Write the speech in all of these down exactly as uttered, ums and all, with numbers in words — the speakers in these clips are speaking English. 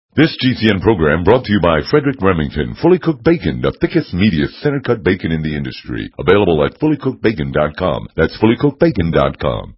This G C N program brought to you by Frederick Remington. Fully Cooked Bacon, the thickest, meatiest, center-cut bacon in the industry. Available at fully cooked bacon dot com. That's fully cooked bacon dot com.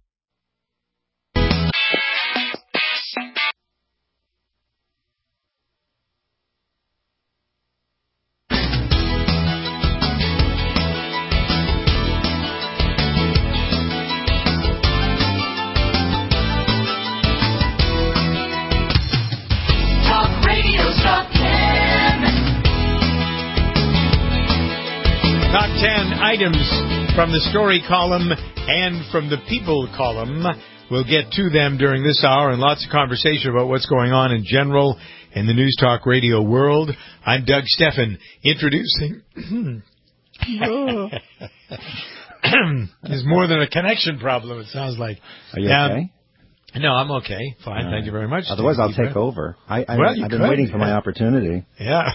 Items from the story column and from the people column. We'll get to them during this hour, and lots of conversation about what's going on in general in the News Talk Radio world. I'm Doug Steffen, introducing... There's more than a connection problem, it sounds like. Are you um, okay? No, I'm okay. Fine, right. Thank you very much. Otherwise, I'll take over. I, I, well, I've could. been waiting for my opportunity. Yeah.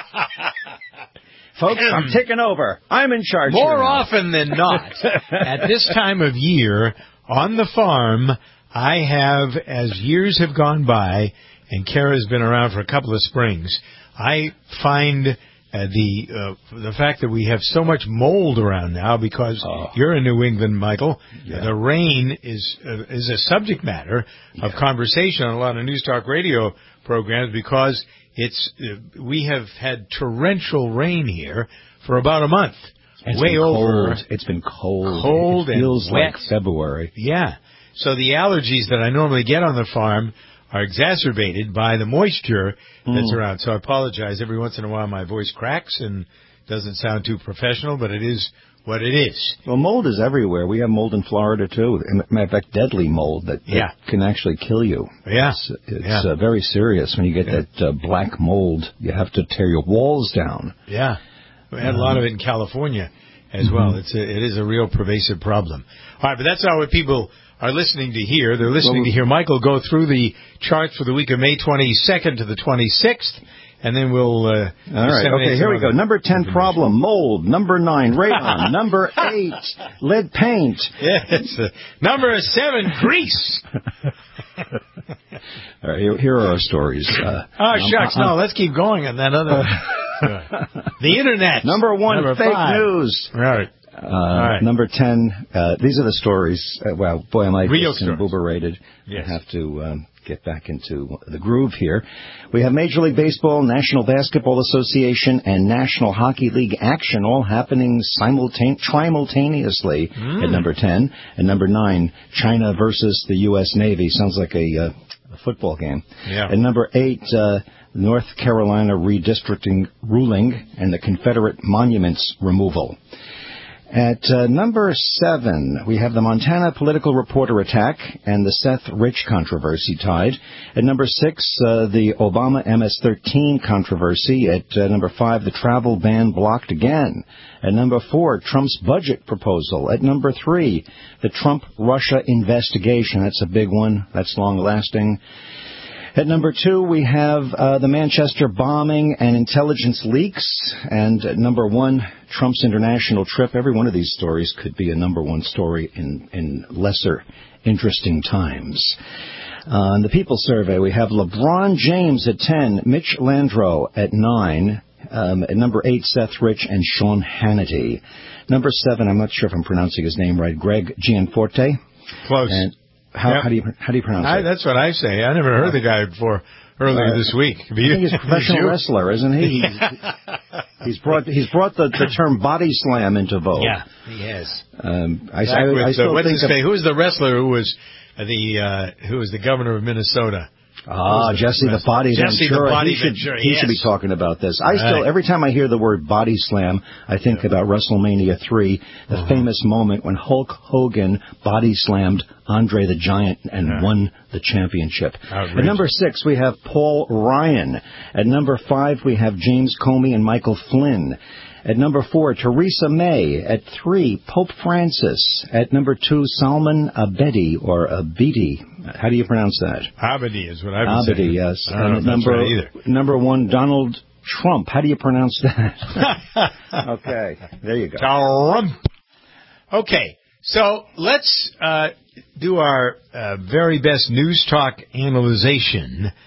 Folks, I'm taking over. I'm in charge. More often than not, at this time of year, on the farm, I have, as years have gone by, and Kara's been around for a couple of springs, I find uh, the uh, the fact that we have so much mold around now, because oh. you're in New England, Michael, yeah. the rain is uh, is a subject matter of yeah. conversation on a lot of News Talk Radio programs, because It's uh, we have had torrential rain here for about a month. It's way been over. Cold. It's been cold. Cold it feels and wet. like February. Yeah. So the allergies that I normally get on the farm are exacerbated by the moisture that's mm. around. So I apologize. Every once in a while my voice cracks and doesn't sound too professional, but it is what it is. Well, mold is everywhere. We have mold in Florida, too. Matter of fact, deadly mold that, that yeah. can actually kill you. Yeah. It's, it's yeah. Uh, very serious. When you get yeah. that uh, black mold, you have to tear your walls down. Yeah. We had um, a lot of it in California as mm-hmm. well. It's a, it is a real pervasive problem. All right, but that's not what people are listening to hear. They're listening well, to hear Michael go through the charts for the week of May twenty-second to the twenty-sixth. And then we'll... Uh, All right. Okay, here we go. Number ten, problem, mold. Number nine, radon. Number eight, lead paint. Yes. Uh, number seven, grease. All right, here, here are our stories. Uh, oh, shucks. Um, no, let's keep going on that other... Uh, the Internet. Number one, number fake five. news. All right. Uh, All right. Number ten, uh, these are the stories. Uh, well, boy, am I disembuberated. Yes. I have to... Um, get back into the groove here. We have Major League Baseball, National Basketball Association, and National Hockey League action all happening simultane- simultaneously mm. at number ten. And number nine, China versus the U S Navy. Sounds like a, uh, a football game. Yeah. And number eight, uh, North Carolina redistricting ruling and the Confederate monuments removal. At uh, number seven, we have the Montana political reporter attack and the Seth Rich controversy tied. At number six, uh, the Obama M S thirteen controversy. At uh, number five, the travel ban blocked again. At number four, Trump's budget proposal. At number three, the Trump-Russia investigation. That's a big one. That's long-lasting. At number two, we have uh, the Manchester bombing and intelligence leaks. And at number one, Trump's international trip. Every one of these stories could be a number one story in, in lesser interesting times. Uh, on the People Survey, we have LeBron James at ten, Mitch Landrieu at nine, um, at number eight, Seth Rich and Sean Hannity. Number seven, I'm not sure if I'm pronouncing his name right, Greg Gianforte. Close. And How, yep. how do you how do you pronounce I, it? That's what I say. I never heard the guy before earlier uh, this week. I think he's a professional wrestler, isn't he? He's, he's brought he's brought the, the term body slam into vogue. Yeah, he has. Um, I, Back I, with, I still uh, what's think his name? Who was the wrestler who was the uh, who was the governor of Minnesota? Ah, Jesse the Body Jesse Ventura. the Body he should, Ventura. He yes. should be talking about this. I right. still, every time I hear the word body slam, I think yeah. about WrestleMania three, the uh-huh. famous moment when Hulk Hogan body slammed Andre the Giant and yeah. won the championship. Outrageous. At number six, we have Paul Ryan. At number five, we have James Comey and Michael Flynn. At number four, Theresa May. At three, Pope Francis. At number two, Salman Abedi, or Abedi. How do you pronounce that? Abedi is what I would say. Abedi, yes. I don't and know at if number, that's right either. Number one, Donald Trump. How do you pronounce that? Okay, there you go. Trump. Okay, so let's uh, do our uh, very best news talk analyzation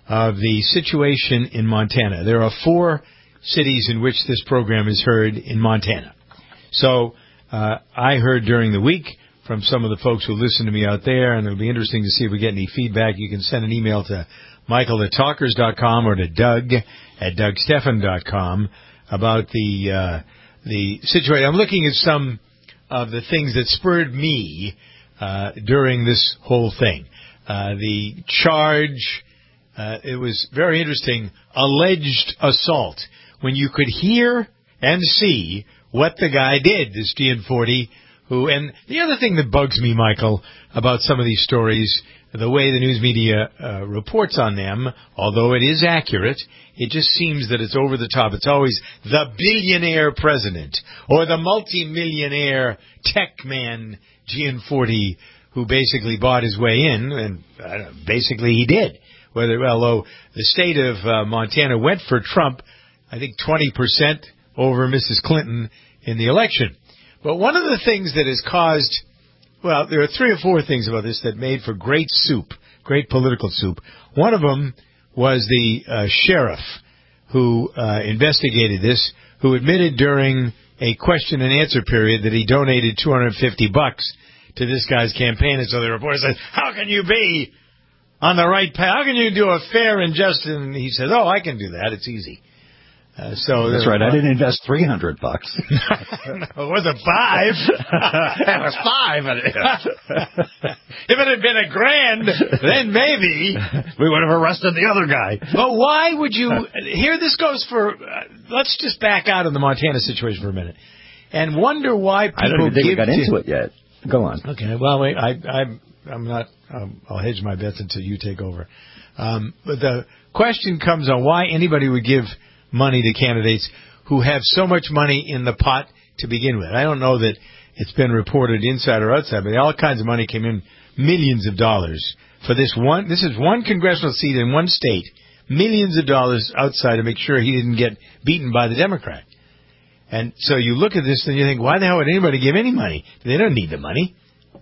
of the situation in Montana. There are four cities in which this program is heard in Montana. So uh, I heard during the week from some of the folks who listen to me out there, and it'll be interesting to see if we get any feedback. You can send an email to Michael at talkers dot com or to Doug at doug stephan dot com about the uh, the situation. I'm looking at some of the things that spurred me uh, during this whole thing. Uh, the charge, uh, it was very interesting, alleged assault, when you could hear and see what the guy did, this G N forty, who, and the other thing that bugs me, Michael, about some of these stories, the way the news media uh, reports on them, although it is accurate, it just seems that it's over the top. It's always the billionaire president or the multimillionaire tech man G N forty who basically bought his way in, and uh, basically he did. Whether, although the state of uh, Montana went for Trump, I think twenty percent over Missus Clinton in the election. But one of the things that has caused, well, there are three or four things about this that made for great soup, great political soup. One of them was the uh, sheriff who uh, investigated this, who admitted during a question and answer period that he donated two hundred fifty bucks to this guy's campaign. And so the reporter said, how can you be on the right path? How can you do a fair and just? And he said, oh, I can do that. It's easy. Uh, so that's right. I didn't invest three hundred bucks. No, it wasn't five. It was five. If it had been a grand, then maybe we would have arrested the other guy. But why would you? Here, this goes for. Uh, let's just back out of the Montana situation for a minute and wonder why people I don't even think give we got to, into it yet. Go on. Okay. Well, wait. I, I'm. I'm not. Um, I'll hedge my bets until you take over. Um, but the question comes on why anybody would give money to candidates who have so much money in the pot to begin with. I don't know that it's been reported inside or outside, but all kinds of money came in, millions of dollars for this one. This is one congressional seat in one state, millions of dollars outside to make sure he didn't get beaten by the Democrat. And so you look at this and you think, why the hell would anybody give any money? They don't need the money.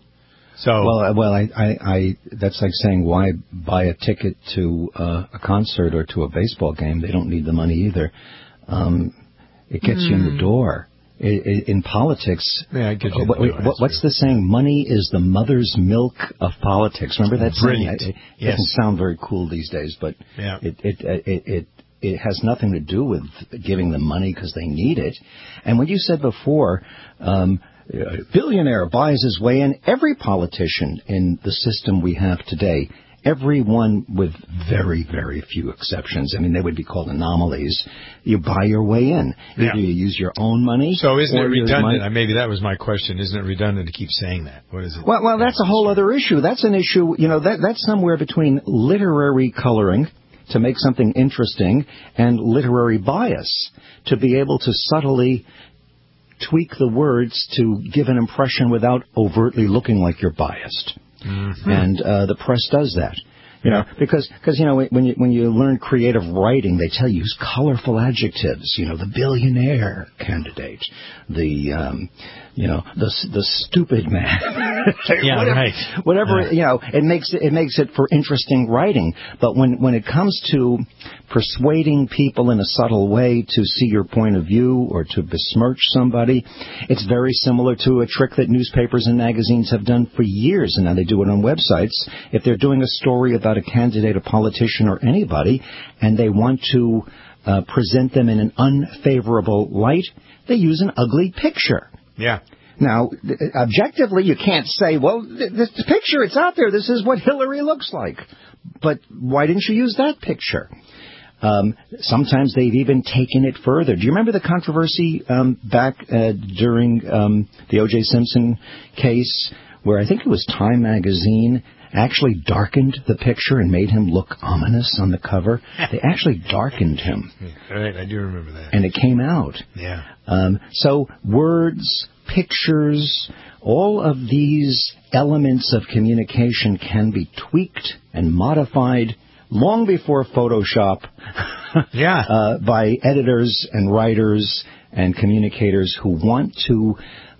So well, well, I, I, I, that's like saying why buy a ticket to uh, a concert or to a baseball game? They don't need the money either. Um, it gets mm. you in the door. It, it, in politics, yeah, it gets you what, in the door, what, what's the saying? Money is the mother's milk of politics. Remember that Brilliant. saying? It, it yes. doesn't sound very cool these days, but yeah. it, it, it, it It has nothing to do with giving them money because they need it. And when you said before, um, a billionaire buys his way in, every politician in the system we have today, everyone with very, very few exceptions, I mean, they would be called anomalies, you buy your way in. Either yeah. you use your own money. So isn't it redundant? Money. Maybe that was my question. Isn't it redundant to keep saying that? What is it? Well, well that's a whole other issue. That's an issue, you know, that that's somewhere between literary coloring to make something interesting and literary bias to be able to subtly tweak the words to give an impression without overtly looking like you're biased. Mm-hmm. And uh, the press does that. You know, because, because, you know, when you, when you learn creative writing, they tell you use colorful adjectives, you know, the billionaire candidate, the, um, you know, the, the stupid man. yeah, whatever, right. Whatever, yeah. you know, it makes it, it makes it for interesting writing. But when, when it comes to persuading people in a subtle way to see your point of view or to besmirch somebody, it's very similar to a trick that newspapers and magazines have done for years, and now they do it on websites. If they're doing a story about a candidate, a politician, or anybody, and they want to uh, present them in an unfavorable light, they use an ugly picture. Yeah. Now, objectively, you can't say, well, this picture, it's out there. This is what Hillary looks like. But why didn't you use that picture? Um, sometimes they've even taken it further. Do you remember the controversy um, back uh, during um, the O J Simpson case where I think it was Time magazine actually darkened the picture and made him look ominous on the cover? They actually darkened him. Right, I do remember that. And it came out. Yeah. Um, so words, pictures, all of these elements of communication can be tweaked and modified long before Photoshop yeah. uh, by editors and writers and communicators who want to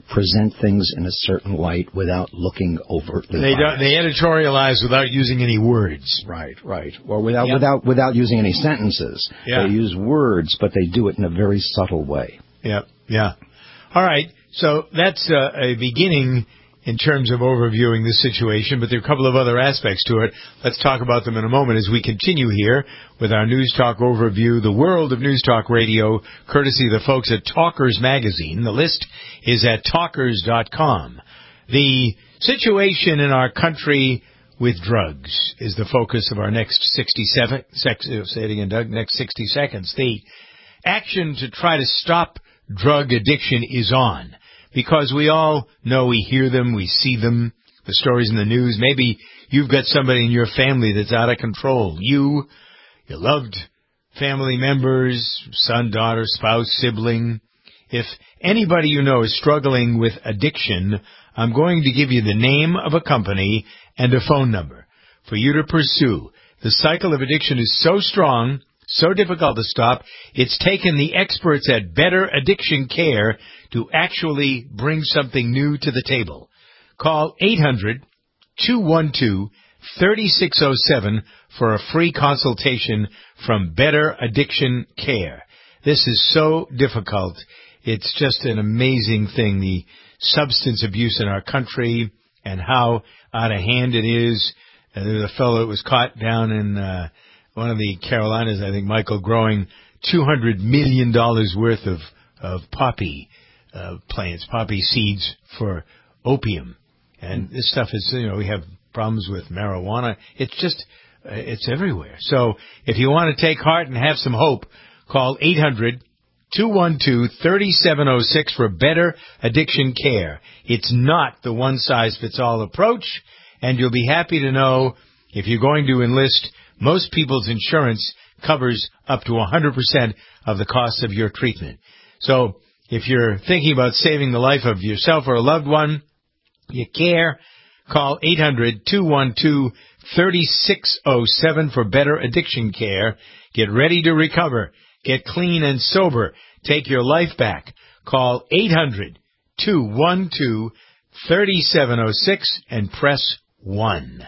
present things in a certain light without looking overtly They biased. don't, they editorialize without using any words. Right, right. Or without Yep. without without using any sentences. Yeah. They use words, but they do it in a very subtle way. Yeah, yeah. All right, so that's uh, a beginning in terms of overviewing this situation, but there are a couple of other aspects to it. Let's talk about them in a moment as we continue here with our News Talk overview, the world of News Talk Radio, courtesy of the folks at Talkers Magazine. The list is at talkers dot com. The situation in our country with drugs is the focus of our next sixty-seven, sex, say it again, Doug, next sixty seconds. The action to try to stop drug addiction is on. Because we all know, we hear them, we see them, the stories in the news. Maybe you've got somebody in your family that's out of control. You, your loved family members, son, daughter, spouse, sibling. If anybody you know is struggling with addiction, I'm going to give you the name of a company and a phone number for you to pursue. The cycle of addiction is so strong, so difficult to stop, it's taken the experts at Better Addiction Care to actually bring something new to the table. Call eight hundred, two one two, three six zero seven for a free consultation from Better Addiction Care. This is so difficult. It's just an amazing thing, the substance abuse in our country and how out of hand it is. Uh, there was a fellow that was caught down in uh, one of the Carolinas, I think, Michael, growing two hundred million dollars worth of, of poppy uh, plants, poppy seeds for opium. And this stuff is, you know, we have problems with marijuana. It's just, uh, it's everywhere. So if you want to take heart and have some hope, call eight hundred, two one two, three seven zero six for Better Addiction Care. It's not the one-size-fits-all approach, and you'll be happy to know if you're going to enlist, most people's insurance covers up to one hundred percent of the cost of your treatment. So if you're thinking about saving the life of yourself or a loved one, you care, call eight hundred, two one two, three six zero seven for Better Addiction Care. Get ready to recover. Get clean and sober. Take your life back. Call eight hundred, two one two, three seven zero six and press one.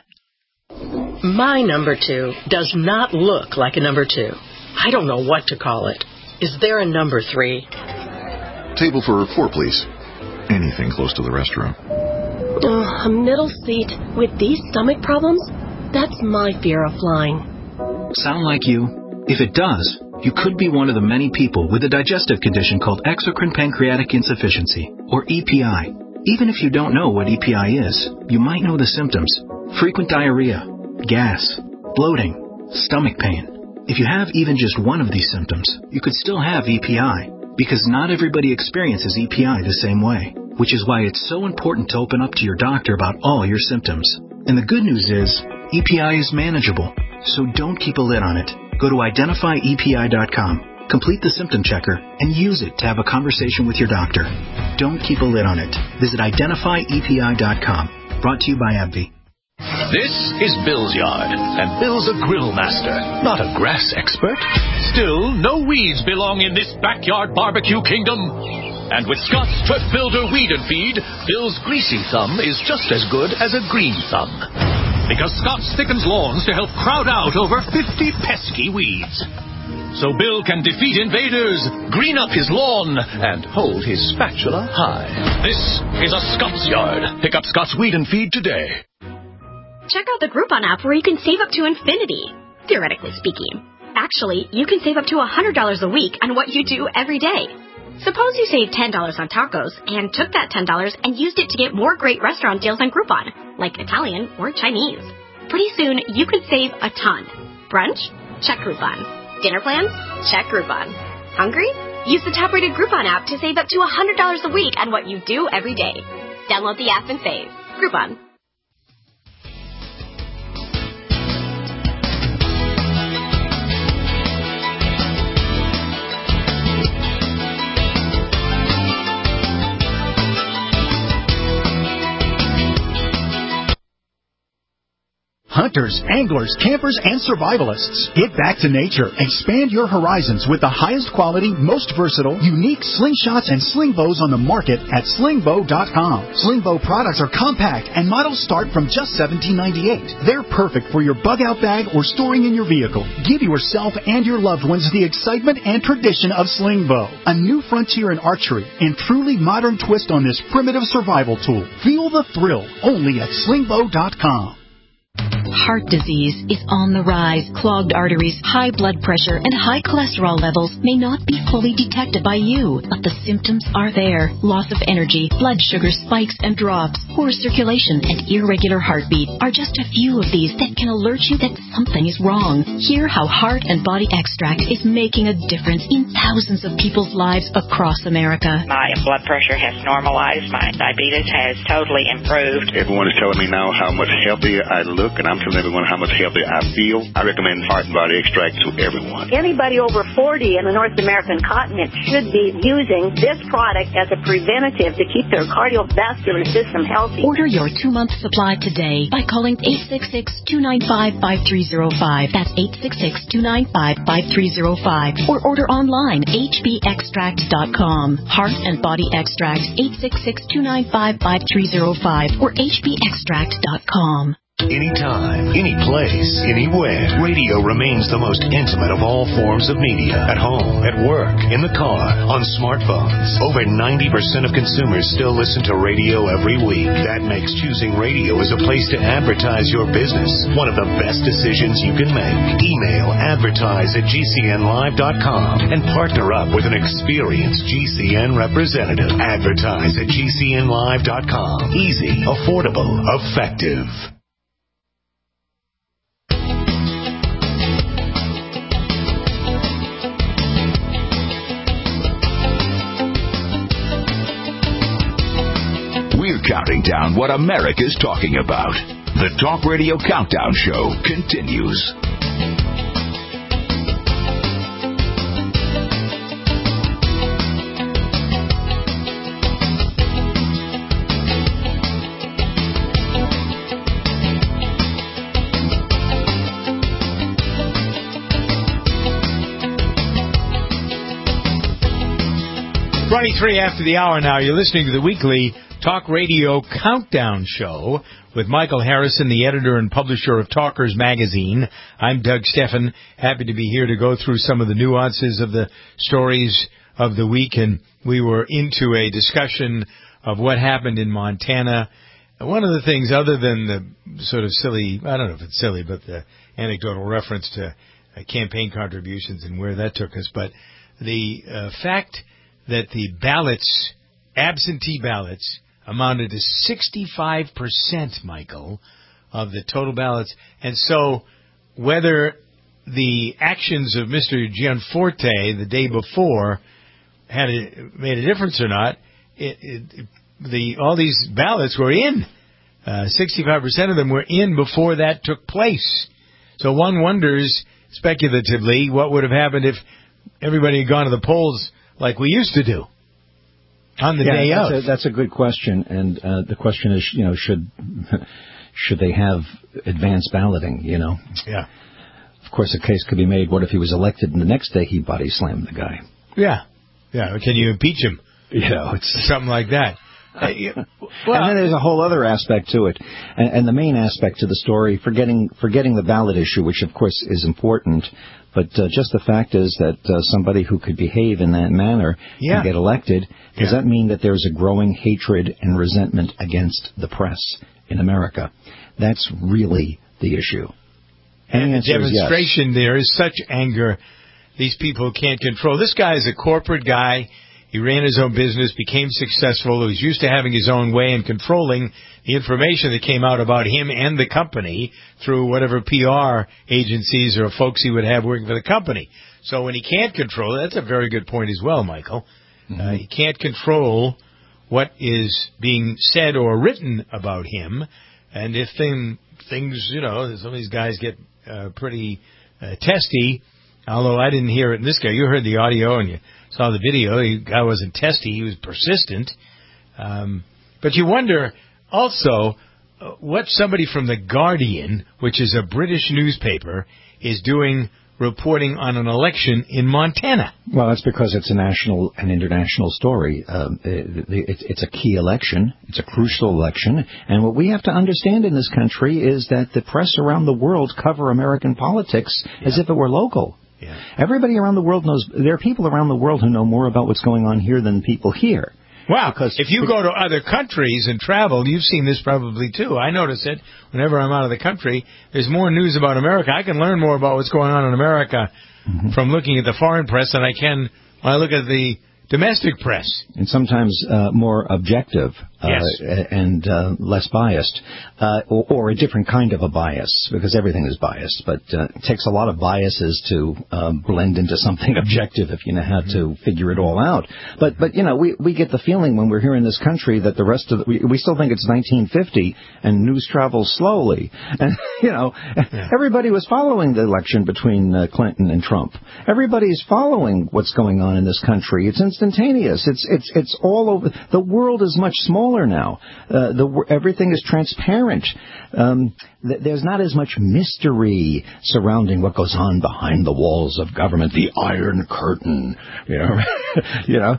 My number two does not look like a number two. I don't know what to call it. Is there a number three? Table for four, please. Anything close to the restroom. Oh, a middle seat with these stomach problems? That's my fear of flying. Sound like you? If it does, you could be one of the many people with a digestive condition called exocrine pancreatic insufficiency, or E P I. Even if you don't know what E P I is, you might know the symptoms. Frequent diarrhea, gas, bloating, stomach pain. If you have even just one of these symptoms, you could still have E P I, because not everybody experiences E P I the same way, which is why it's so important to open up to your doctor about all your symptoms. And the good news is, E P I is manageable, so don't keep a lid on it. Go to identify E P I dot com, complete the symptom checker, and use it to have a conversation with your doctor. Don't keep a lid on it. Visit identify E P I dot com. Brought to you by AbbVie. This is Bill's yard, and Bill's a grill master, not a grass expert. Still, no weeds belong in this backyard barbecue kingdom. And with Scott's Turf Builder Weed and Feed, Bill's greasy thumb is just as good as a green thumb. Because Scott thickens lawns to help crowd out over fifty pesky weeds. So Bill can defeat invaders, green up his lawn, and hold his spatula high. This is a Scott's Yard. Pick up Scott's Weed and Feed today. Check out the Groupon app where you can save up to infinity, theoretically speaking. Actually, you can save up to one hundred dollars a week on what you do every day. Suppose you saved ten dollars on tacos and took that ten dollars and used it to get more great restaurant deals on Groupon, like Italian or Chinese. Pretty soon, you could save a ton. Brunch? Check Groupon. Dinner plans? Check Groupon. Hungry? Use the top-rated Groupon app to save up to one hundred dollars a week on what you do every day. Download the app and save. Groupon. hunters, anglers, campers, and survivalists. Get back to nature. Expand your horizons with the highest quality, most versatile, unique slingshots and sling bows on the market at sling bow dot com. Sling bow products are compact and models start from just seventeen ninety-eight. They're perfect for your bug-out bag or storing in your vehicle. Give yourself and your loved ones the excitement and tradition of sling bow. A new frontier in archery and truly modern twist on this primitive survival tool. Feel the thrill only at sling bow dot com. Heart disease is on the rise. Clogged arteries, high blood pressure, and high cholesterol levels may not be fully detected by you, but the symptoms are there. Loss of energy, blood sugar spikes and drops, poor circulation, and irregular heartbeat are just a few of these that can alert you that something is wrong. Hear how Heart and Body Extract is making a difference in thousands of people's lives across America. My blood pressure has normalized. My diabetes has totally improved. Everyone is telling me now how much healthier I look, and I'm telling everyone how much healthier I feel. I recommend Heart and Body Extract to everyone. Anybody over forty in the North American continent should be using this product as a preventative to keep their cardiovascular system healthy. Order your two-month supply today by calling eight six six, two nine five, five three zero five. That's eight six six, two nine five, five three zero five. Or order online, h b extract dot com. Heart and Body Extract, eight six six, two nine five, five three zero five or h b extract dot com. Anytime, any place, anywhere, radio remains the most intimate of all forms of media. At home, at work, in the car, on smartphones. Over ninety percent of consumers still listen to radio every week. That makes choosing radio as a place to advertise your business one of the best decisions you can make. Email advertise at g c n live dot com and partner up with an experienced G C N representative. Advertise at g c n live dot com. Easy, affordable, effective. We're counting down what America's talking about. The Talk Radio Countdown Show continues. twenty-three after the hour now. You're listening to the weekly Talk Radio Countdown Show with Michael Harrison, the editor and publisher of Talkers Magazine. I'm Doug Steffen, happy to be here to go through some of the nuances of the stories of the week. And we were into a discussion of what happened in Montana. One of the things, other than the sort of silly, I don't know if it's silly, but the anecdotal reference to uh, campaign contributions and where that took us, but the uh, fact that the ballots, absentee ballots, amounted to sixty-five percent, Michael, of the total ballots. And so whether the actions of Mister Gianforte the day before had a, made a difference or not, it, it, the all these ballots were in. Uh, sixty-five percent of them were in before that took place. So one wonders, speculatively, what would have happened if everybody had gone to the polls like we used to do on the yeah, day that's of. A, that's a good question, and uh, the question is, you know, should should they have advanced balloting? You know, yeah. Of course, a case could be made. What if he was elected and the next day he body slammed the guy? Yeah, yeah. Can you impeach him? You know, it's something like that. Uh, yeah, well, and then there's a whole other aspect to it, and, and the main aspect to the story, forgetting forgetting the ballot issue, which of course is important, but uh, just the fact is that uh, somebody who could behave in that manner yeah. and get elected, does yeah. that mean that there's a growing hatred and resentment against the press in America? That's really the issue. And, and the demonstration yes. there is such anger these people can't control. This guy is a corporate guy. He ran his own business, became successful. He was used to having his own way and controlling the information that came out about him and the company through whatever P R agencies or folks he would have working for the company. So when he can't control it, that's a very good point as well, Michael. Mm-hmm. Uh, he can't control what is being said or written about him. And if thing, things, you know, some of these guys get uh, pretty uh, testy, although I didn't hear it in this guy. You heard the audio and you saw the video. The guy wasn't testy. He was persistent. Um, but you wonder also what somebody from The Guardian, which is a British newspaper, is doing reporting on an election in Montana. Well, that's because it's a national and international story. Um, it, it, it's a key election. It's a crucial election. And what we have to understand in this country is that the press around the world cover American politics yeah. as if it were local. Yeah. Everybody around the world knows. There are people around the world who know more about what's going on here than people here. Wow, because if you go to other countries and travel, you've seen this probably too. I notice it whenever I'm out of the country. There's more news about America. I can learn more about what's going on in America mm-hmm. from looking at the foreign press than I can when I look at the domestic press. And sometimes uh, more objective uh, yes. and uh, less biased, uh, or, or a different kind of a bias, because everything is biased. But uh, it takes a lot of biases to uh, blend into something objective if you know how to figure it all out. But, but you know, we, we get the feeling when we're here in this country that the rest of the, we, we still think it's nineteen fifty and news travels slowly. And, you know, yeah. everybody was following the election between uh, Clinton and Trump. Everybody's following what's going on in this country. It's instantaneous. It's it's it's all over. The world is much smaller now. Uh, the everything is transparent. Um, th- there's not as much mystery surrounding what goes on behind the walls of government. The Iron Curtain. You know, you know,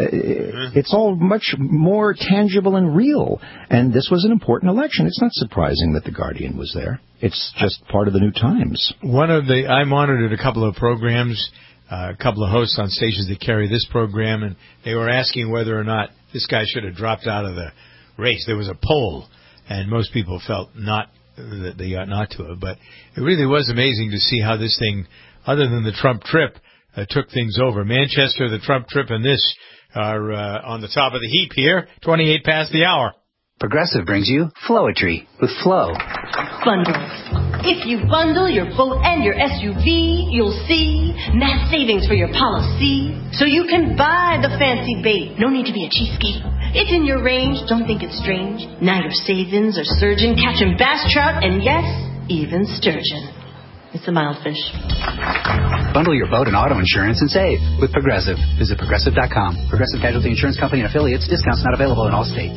uh, it's all much more tangible and real. And this was an important election. It's not surprising that The Guardian was there. It's just part of the new times. One of the I monitored a couple of programs. Uh, a couple of hosts on stations that carry this program, and they were asking whether or not this guy should have dropped out of the race. There was a poll, and most people felt not that they ought not to have. But it really was amazing to see how this thing, other than the Trump trip, uh, took things over. Manchester, the Trump trip, and this are uh, on the top of the heap here, twenty-eight past the hour. Progressive brings you Flowetry with Flow. Bundles. If you bundle your boat and your S U V, you'll see mass savings for your policy. So you can buy the fancy bait. No need to be a cheapskate. It's in your range. Don't think it's strange. Now your savings are surging, catching bass, trout, and yes, even sturgeon. It's a mild fish. Bundle your boat and auto insurance and save with Progressive. Visit Progressive dot com. Progressive Casualty Insurance Company and affiliates. Discounts not available in all states.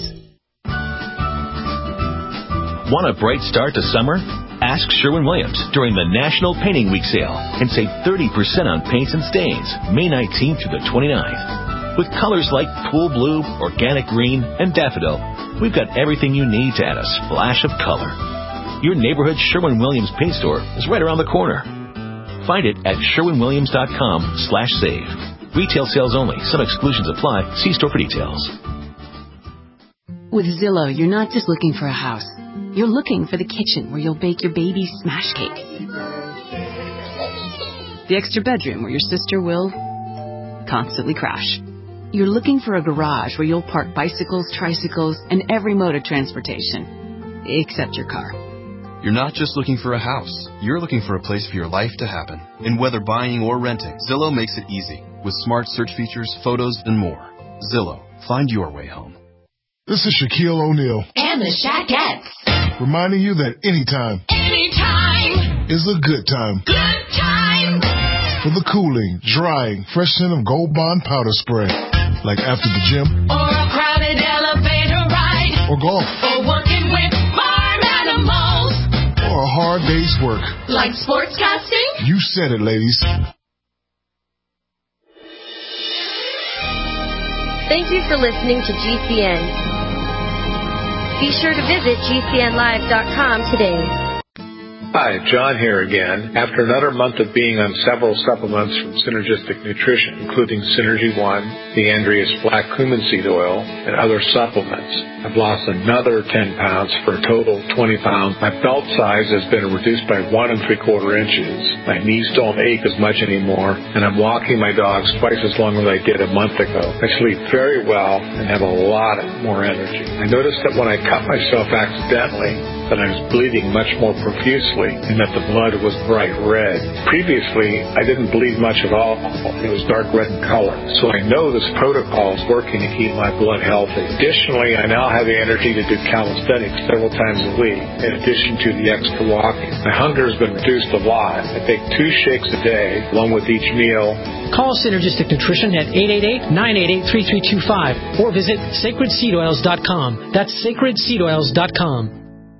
Want a bright start to summer? Ask Sherwin-Williams during the National Painting Week sale and save thirty percent on paints and stains May nineteenth through the twenty-ninth. With colors like pool blue, organic green, and daffodil, we've got everything you need to add a splash of color. Your neighborhood Sherwin-Williams paint store is right around the corner. Find it at Sherwin Williams dot com slash save. Retail sales only. Some exclusions apply. See store for details. With Zillow, you're not just looking for a house. You're looking for the kitchen where you'll bake your baby's smash cake. The extra bedroom where your sister will constantly crash. You're looking for a garage where you'll park bicycles, tricycles, and every mode of transportation, except your car. You're not just looking for a house. You're looking for a place for your life to happen. And whether buying or renting, Zillow makes it easy with smart search features, photos, and more. Zillow, find your way home. This is Shaquille O'Neal. And the Shaquettes. Reminding you that anytime. Anytime. Is a good time. Good time. For the cooling, drying, fresh scent of Gold Bond powder spray. Like after the gym. Or a crowded elevator ride. Or golf. Or working with farm animals. Or a hard day's work. Like sportscasting. You said it, ladies. Thank you for listening to G C N. Be sure to visit G C N live dot com today. Hi, John here again. After another month of being on several supplements from Synergistic Nutrition, including Synergy One, the Andreas Black Cumin Seed Oil, and other supplements, I've lost another ten pounds for a total of twenty pounds. My belt size has been reduced by one and three quarter inches. My knees don't ache as much anymore, and I'm walking my dogs twice as long as I did a month ago. I sleep very well and have a lot more energy. I noticed that when I cut myself accidentally, that I was bleeding much more profusely and that the blood was bright red. Previously, I didn't bleed much at all. It was dark red in color. So I know this protocol is working to keep my blood healthy. Additionally, I now have the energy to do calisthenics several times a week, in addition to the extra walking. My hunger has been reduced a lot. I take two shakes a day, along with each meal. Call Synergistic Nutrition at eight eight eight, nine eight eight, three three two five or visit sacred seed oils dot com. That's sacred seed oils dot com.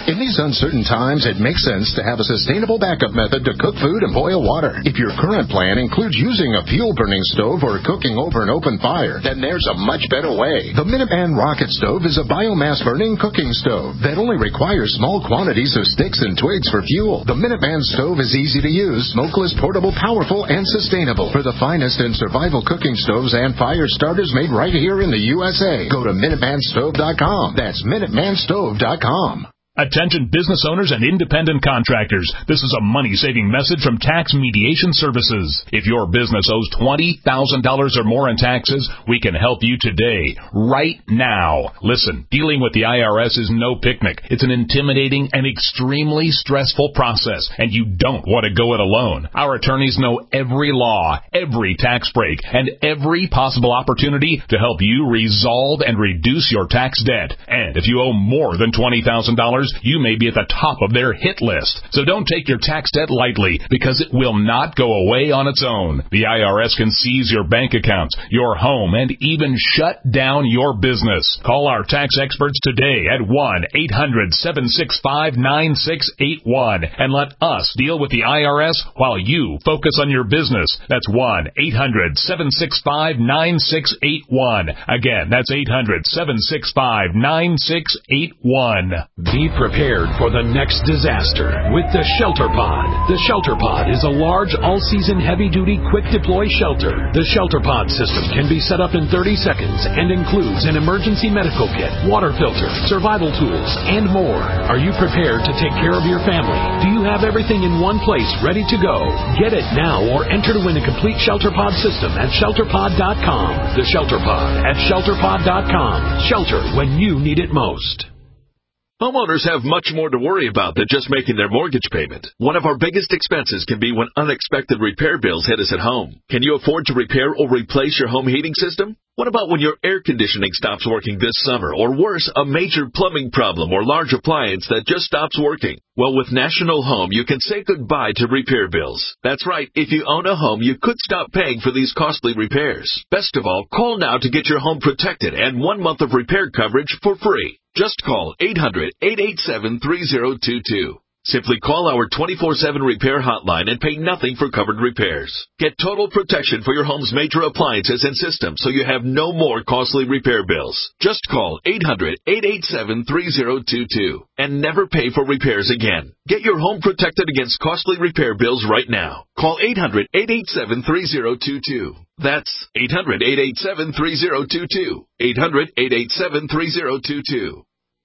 In these uncertain times, it makes sense to have a sustainable backup method to cook food and boil water. If your current plan includes using a fuel-burning stove or cooking over an open fire, then there's a much better way. The Minuteman Rocket Stove is a biomass-burning cooking stove that only requires small quantities of sticks and twigs for fuel. The Minuteman stove is easy to use, smokeless, portable, powerful, and sustainable. For the finest in survival cooking stoves and fire starters made right here in the U S A, go to Minuteman Stove dot com. That's Minuteman Stove dot com. Attention business owners and independent contractors. This is a money-saving message from Tax Mediation Services. If your business owes twenty thousand dollars or more in taxes, we can help you today, right now. Listen, dealing with the I R S is no picnic. It's an intimidating and extremely stressful process, and you don't want to go it alone. Our attorneys know every law, every tax break, and every possible opportunity to help you resolve and reduce your tax debt. And if you owe more than twenty thousand dollars, you may be at the top of their hit list. So don't take your tax debt lightly, because it will not go away on its own. The I R S can seize your bank accounts, your home, and even shut down your business. Call our tax experts today at one eight hundred seven six five nine six eight one and let us deal with the I R S while you focus on your business. That's one eight hundred seven six five nine six eight one. Again, that's eight hundred seven six five nine six eight one. Be prepared for the next disaster with the Shelter Pod. The Shelter Pod is a large, all-season, heavy-duty, quick-deploy shelter. The Shelter Pod system can be set up in thirty seconds and includes an emergency medical kit, water filter, survival tools, and more. Are you prepared to take care of your family? Do you have everything in one place ready to go? Get it now or enter to win a complete Shelter Pod system at shelter pod dot com. The Shelter Pod at shelter pod dot com. Shelter when you need it most. Homeowners have much more to worry about than just making their mortgage payment. One of our biggest expenses can be when unexpected repair bills hit us at home. Can you afford to repair or replace your home heating system? What about when your air conditioning stops working this summer, or worse, a major plumbing problem or large appliance that just stops working? Well, with National Home, you can say goodbye to repair bills. That's right. If you own a home, you could stop paying for these costly repairs. Best of all, call now to get your home protected and one month of repair coverage for free. Just call eight hundred eight eight seven three zero two two. Simply call our twenty-four seven repair hotline and pay nothing for covered repairs. Get total protection for your home's major appliances and systems so you have no more costly repair bills. Just call eight hundred eight eight seven three zero two two and never pay for repairs again. Get your home protected against costly repair bills right now. Call eight hundred eight eight seven three zero two two. That's eight hundred eight eight seven three zero two two. eight hundred eight eight seven three zero two two.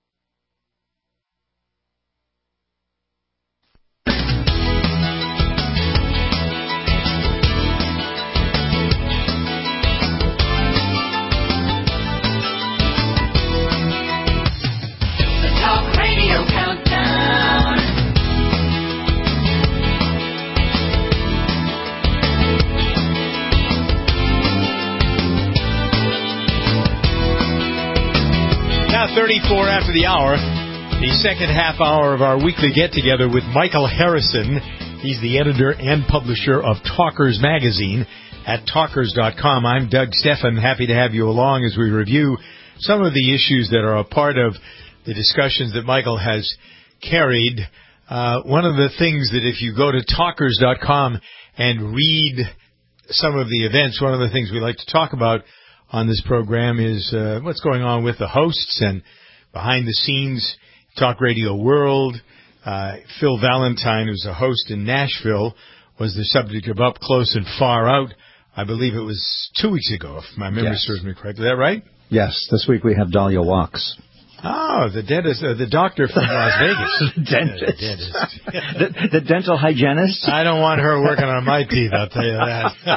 thirty-four after the hour, the second half hour of our weekly get-together with Michael Harrison. He's the editor and publisher of Talkers Magazine at talkers dot com. I'm Doug Stephan, happy to have you along as we review some of the issues that are a part of the discussions that Michael has carried. Uh, one of the things that if you go to talkers dot com and read some of the events, one of the things we like to talk about on this program is uh, what's going on with the hosts and behind the scenes, Talk Radio World. Uh, Phil Valentine, who's a host in Nashville, was the subject of Up Close and Far Out. I believe it was two weeks ago, if my memory Yes. serves me correctly. Is that right? Yes, this week we have Dahlia Walks. Oh, the dentist, uh, the doctor from Las Vegas. Dentist. Yeah, the dentist. the, the dental hygienist? I don't want her working on my teeth, I'll tell you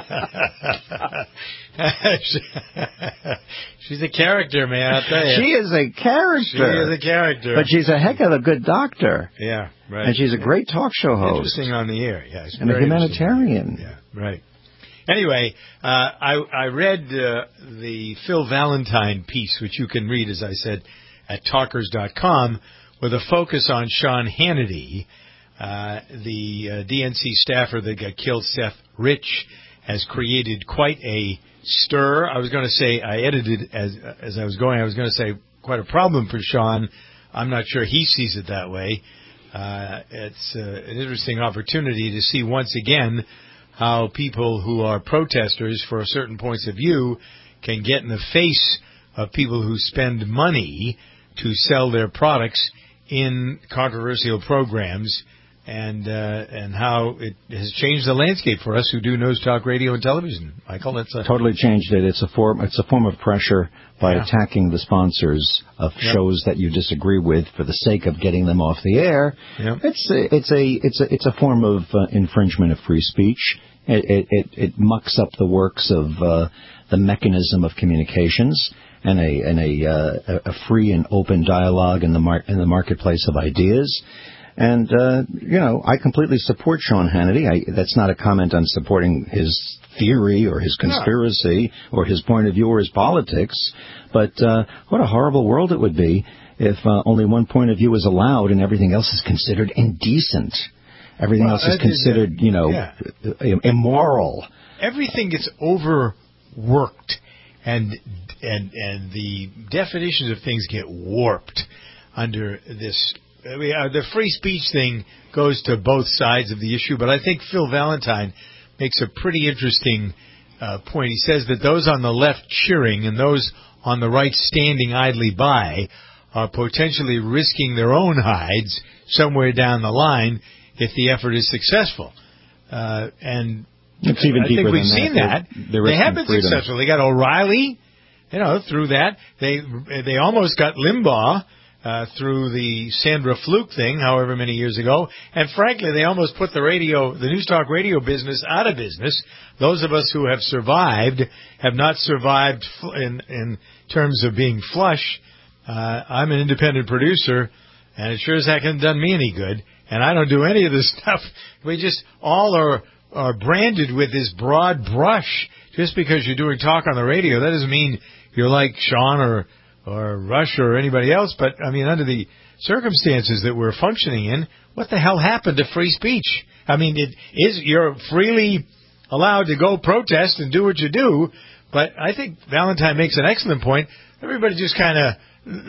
that. She's a character, man, I'll tell you. She is a character. She is a character. But she's a heck of a good doctor. Yeah, right. And she's a great talk show host. Interesting on the air, yes. And a humanitarian. Yeah, right. Anyway, uh, I, I read uh, the Phil Valentine piece, which you can read, as I said, at talkers dot com, with a focus on Sean Hannity, uh, the uh, D N C staffer that got killed, Seth Rich, has created quite a stir. I was going to say, I edited as as I was going, I was going to say quite a problem for Sean. Uh, I'm not sure he sees it that way. Uh, it's uh, an interesting opportunity to see once again how people who are protesters for certain points of view can get in the face of people who spend money to sell their products in controversial programs, and uh, and how it has changed the landscape for us who do news talk radio and television. Michael, that's a totally changed it. It's a form. It's a form of pressure by Yeah. attacking the sponsors of Yep. shows that you disagree with for the sake of getting them off the air. Yep. It's a, it's a it's a it's a form of uh, infringement of free speech. It it it, it mucks up the works of uh, the mechanism of communications and a and a uh, a free and open dialogue in the mar- in the marketplace of ideas. And, uh, you know, I completely support Sean Hannity. I, that's not a comment on supporting his theory or his conspiracy or his point of view or his politics. But uh, what a horrible world it would be if uh, only one point of view is allowed and everything else is considered indecent. Everything Well, else is I- considered, you know, yeah. immoral. Everything gets overworked, and and and the definitions of things get warped under this. I mean, uh, the free speech thing goes to both sides of the issue, but I think Phil Valentine makes a pretty interesting uh, point. He says that those on the left cheering and those on the right standing idly by are potentially risking their own hides somewhere down the line if the effort is successful. Uh, and It's even I deeper think we've than seen that. that. They're- they're They have risking been freedom. successful. They got O'Reilly, you know, through that. They they almost got Limbaugh uh, through the Sandra Fluke thing, however many years ago. And frankly, they almost put the radio, the news talk radio business out of business. Those of us who have survived have not survived fl- in in terms of being flush. Uh, I'm an independent producer, and it sure as heck hasn't done me any good. And I don't do any of this stuff. We just all are are branded with this broad brush. Just because you're doing talk on the radio, that doesn't mean you're like Sean or or Rush or anybody else. But I mean, under the circumstances that we're functioning in, what the hell happened to free speech? I mean, it is you're freely allowed to go protest and do what you do. But I think Valentine makes an excellent point. Everybody just kind of,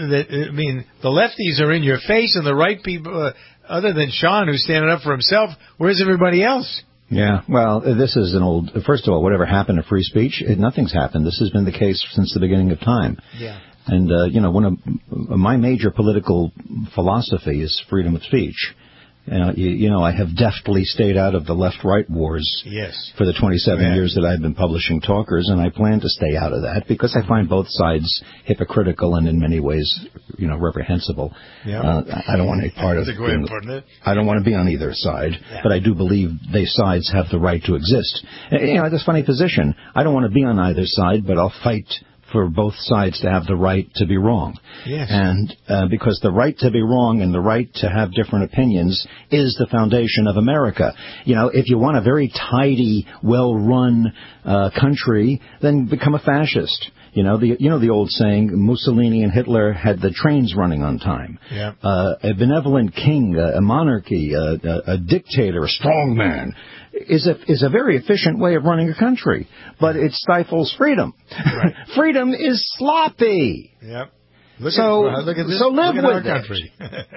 I mean, the lefties are in your face, and the right people, uh, other than Sean, who's standing up for himself, where's everybody else? Yeah, well, this is an old, first of all, whatever happened to free speech, it, nothing's happened. This has been the case since the beginning of time. Yeah. And, uh, you know, one of my major political philosophy is freedom of speech. Uh, you, you know, I have deftly stayed out of the left-right wars Yes. for the twenty-seven Yeah. years that I've been publishing Talkers, and I plan to stay out of that because I find both sides hypocritical and in many ways, you know, reprehensible. Yeah. Uh, I don't want any part of That's a good way being- of putting it. I don't want to be on either side, Yeah. but I do believe they sides have the right to exist. And, you know, it's a funny position. I don't want to be on either side, but I'll fight for both sides to have the right to be wrong. Yes. And uh, because the right to be wrong and the right to have different opinions is the foundation of America. You know, if you want a very tidy, well-run uh, country, then become a fascist. You know, the you know the old saying, Mussolini and Hitler had the trains running on time. Yeah. Uh, a benevolent king, a, a monarchy, a, a, a dictator, a strong man is a is a very efficient way of running a country, but it stifles freedom. Right. Freedom is sloppy. Yep. Look So- at, uh, look at this. so live look at our with it. country.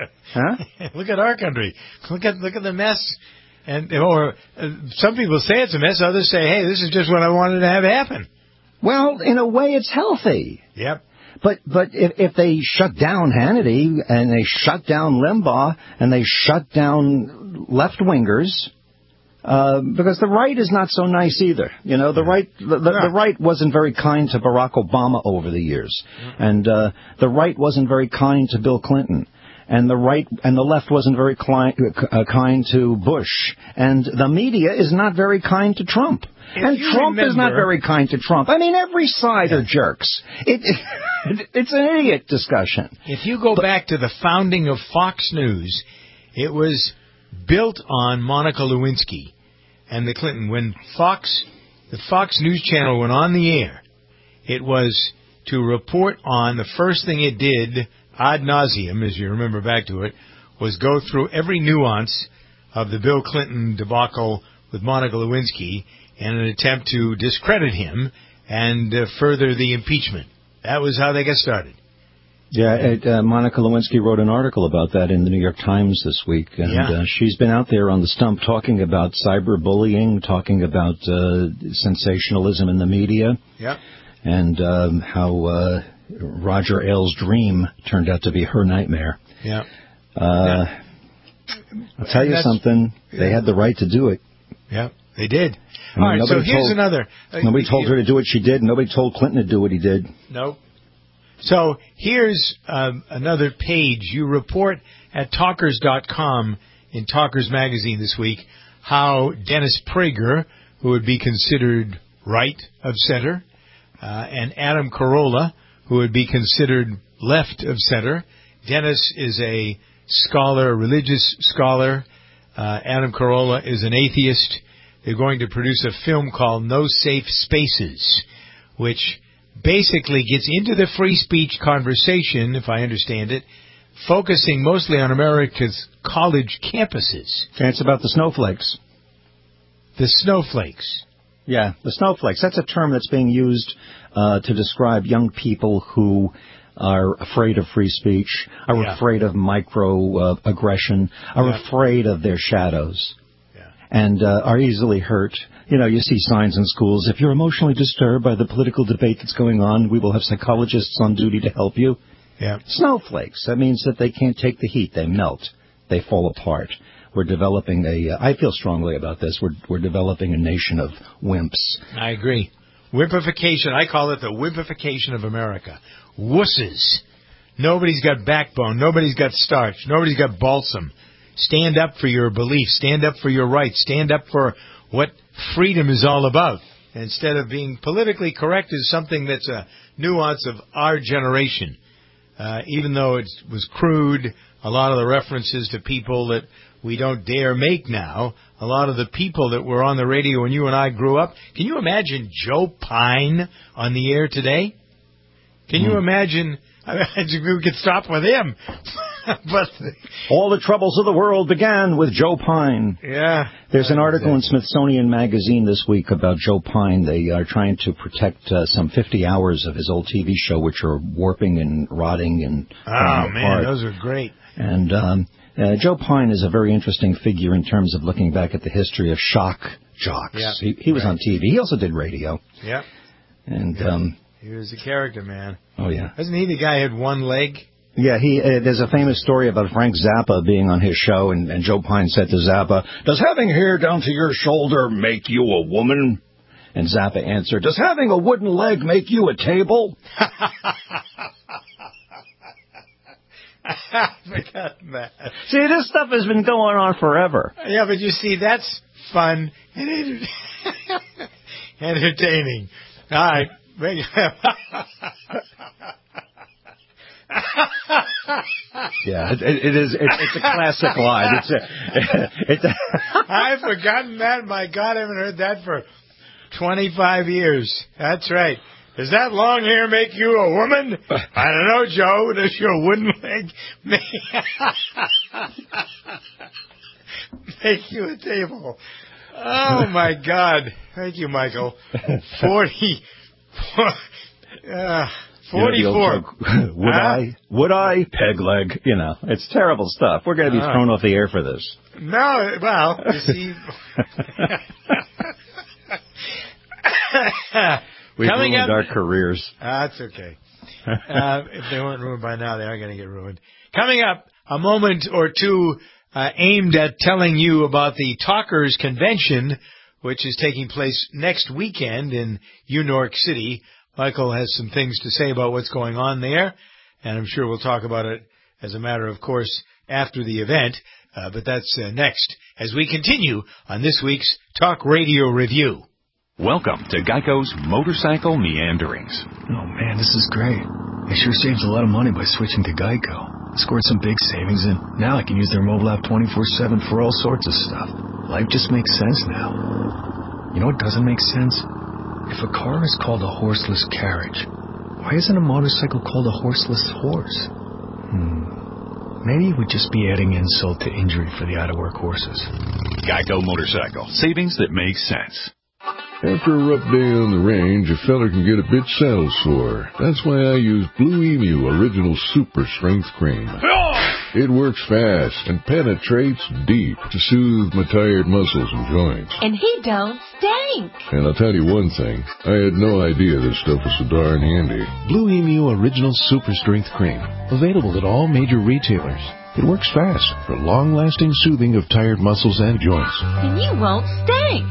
Huh? Look at our country. Look at look at the mess. And or uh, some people say it's a mess. Others say, hey, this is just what I wanted to have happen. Well, in a way, it's healthy. Yep. But but if, if they shut down Hannity and they shut down Limbaugh and they shut down left-wingers, uh, because the right is not so nice either. You know, the right the, the, the right wasn't very kind to Barack Obama over the years, and uh, the right wasn't very kind to Bill Clinton. And the right and the left wasn't very cli- uh, kind to Bush, and the media is not very kind to Trump. If And you Trump is not remember- very kind to Trump. I mean, every side are jerks. It, it, it's an idiot discussion. If you go back to the founding of Fox News, it was built on Monica Lewinsky and the Clinton. When Fox, the Fox News Channel went on the air, it was to report on the first thing it did ad nauseum, as you remember back to it, was go through every nuance of the Bill Clinton debacle with Monica Lewinsky in an attempt to discredit him and uh, further the impeachment. That was how they got started. Yeah, it, uh, Monica Lewinsky wrote an article about that in the New York Times this week, and Yeah. uh, she's been out there on the stump talking about cyberbullying, talking about uh, sensationalism in the media, Yep. and um, how uh, Roger Ailes' dream turned out to be her nightmare. Yep. Uh, I'll tell you That's- something. They had the right to do it. Yep, they did. I mean, All right, so nobody here's told- another. uh, Nobody told her to do what she did. Nobody told Clinton to do what he did. Nope. So here's um, another page. You report at talkers dot com in Talkers Magazine this week how Dennis Prager, who would be considered right of center, uh, and Adam Carolla, who would be considered left of center. Dennis is a scholar, a religious scholar. Uh, Adam Carolla is an atheist. They're going to produce a film called No Safe Spaces, which basically gets into the free speech conversation, if I understand it, focusing mostly on America's college campuses. And it's about the snowflakes. The snowflakes. Yeah, the snowflakes. That's a term that's being used uh, to describe young people who are afraid of free speech, are Yeah. afraid of microaggression, uh, are Yeah. afraid of their shadows, and uh, are easily hurt. You know, you see signs in schools, if you're emotionally disturbed by the political debate that's going on, we will have psychologists on duty to help you. Yeah. Snowflakes. That means that they can't take the heat. They melt. They fall apart. We're developing a, uh, I feel strongly about this, we're, we're developing a nation of wimps. I agree. Wimpification. I call it the wimpification of America. Wusses. Nobody's got backbone. Nobody's got starch. Nobody's got balsam. Stand up for your beliefs. Stand up for your rights. Stand up for what freedom is all about. Instead of being politically correct is something that's a nuance of our generation. Uh, even though it was crude, a lot of the references to people that we don't dare make now, a lot of the people that were on the radio when you and I grew up, can you imagine Joe Pine on the air today? Can you imagine, I mean, we could stop with him. But all the troubles of the world began with Joe Pine. Yeah. There's an article in Smithsonian Magazine this week about Joe Pine. They are trying to protect uh, some fifty hours of his old T V show, which are warping and rotting and Oh, falling man, apart. those are great. And um, uh, Joe Pine is a very interesting figure in terms of looking back at the history of shock jocks. Yeah. He, he was Right. on T V. He also did radio. Yeah. And Yeah. um, He was a character, man. oh yeah. Isn't he the guy who had one leg? Yeah, he. Uh, there's a famous story about Frank Zappa being on his show, and, and Joe Pine said to Zappa, "Does having hair down to your shoulder make you a woman?" And Zappa answered, "Does having a wooden leg make you a table?" I forgot that. See, this stuff has been going on forever. Yeah, but you see, that's fun and enter- entertaining. All right. Yeah, it, it is. It, it's a classic line. It's a. It's a I've forgotten that. My God, I haven't heard that for twenty-five years. That's right. Does that long hair make you a woman? I don't know, Joe. Does your wooden leg make, make you a table? Oh, my God. Thank you, Michael. Forty. Uh, Forty-four. You know, the old joke, would Huh? I? Would I? Peg leg. You know, it's terrible stuff. We're going to be Uh. thrown off the air for this. No, well, you see. We've Coming ruined up- our careers. That's okay. Uh, if they weren't ruined by now, they are going to get ruined. Coming up, a moment or two uh, aimed at telling you about the Talkers Convention, which is taking place next weekend in New York City. Michael has some things to say about what's going on there, and I'm sure we'll talk about it as a matter of course after the event, uh, but that's uh, next as we continue on this week's Talk Radio Review. Welcome to Geico's Motorcycle Meanderings. Oh, man, this is great. I sure saved a lot of money by switching to Geico. I scored some big savings, and now I can use their mobile app twenty-four seven for all sorts of stuff. Life just makes sense now. You know what doesn't make sense? If a car is called a horseless carriage, why isn't a motorcycle called a horseless horse? Hmm. Maybe we'd just be adding insult to injury for the out-of-work horses. Geico Motorcycle. Savings that make sense. After a rough day on the range, a feller can get a bit saddle sore. That's why I use Blue Emu Original Super Strength Cream. It works fast and penetrates deep to soothe my tired muscles and joints. And he don't stink. And I'll tell you one thing, I had no idea this stuff was so darn handy. Blue Emu Original Super Strength Cream. Available at all major retailers. It works fast for long-lasting soothing of tired muscles and joints. And you won't stink.